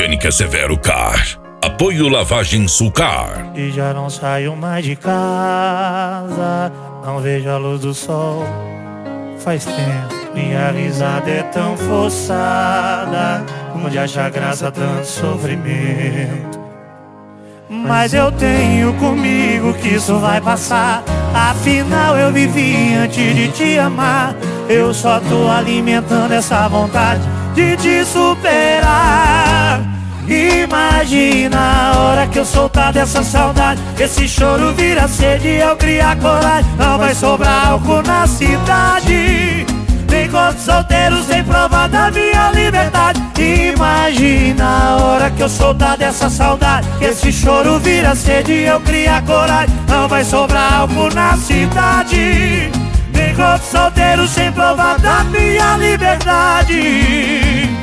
Mecânica Severo Car. Apoio Lavagem Sulcar. E já não saio mais de casa, não vejo a luz do sol. Faz tempo, minha risada é tão forçada, onde acha graça tanto sofrimento. Mas eu tenho comigo que isso vai passar. Afinal eu vivi antes de te amar. Eu só tô alimentando essa vontade de te superar. Imagina a hora que eu soltar dessa saudade, esse choro vira sede e eu criar coragem. Não vai sobrar álcool na cidade, nem corpo solteiro sem prova da minha liberdade. Imagina a hora que eu soltar dessa saudade, esse choro vira sede e eu criar coragem. Não vai sobrar álcool na cidade, nem corpo solteiro sem prova da minha liberdade.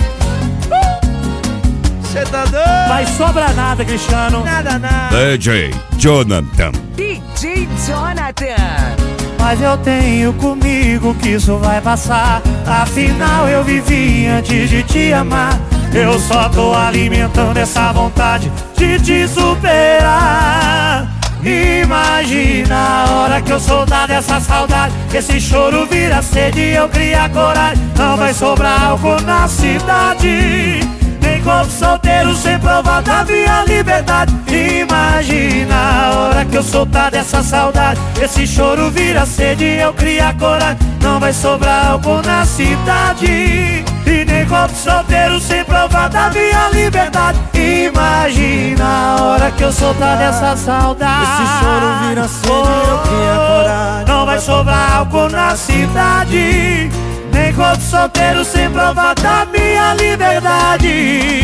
Cê tá doido? Vai sobrar nada, Cristiano. Nada, nada. DJ Jonathan. DJ Jonathan. Mas eu tenho comigo que isso vai passar. Afinal eu vivi antes de te amar. Eu só tô alimentando essa vontade de te superar. Imagina a hora que eu soltar dessa saudade, esse choro vira sede e eu criar coragem. Não vai sobrar álcool na cidade, nem corpo solteiro sem prova da minha liberdade. Imagina a hora que eu soltar dessa saudade, esse choro vira sede e eu criar coragem. Não vai sobrar álcool na cidade, e nem corpo solteiro sem prova da minha liberdade. Imagina a hora que eu soltar dessa saudade, esse choro vira sede e eu criar coragem. não vai sobrar álcool na cidade, nem corpo solteiro sem prova da minha liberdade.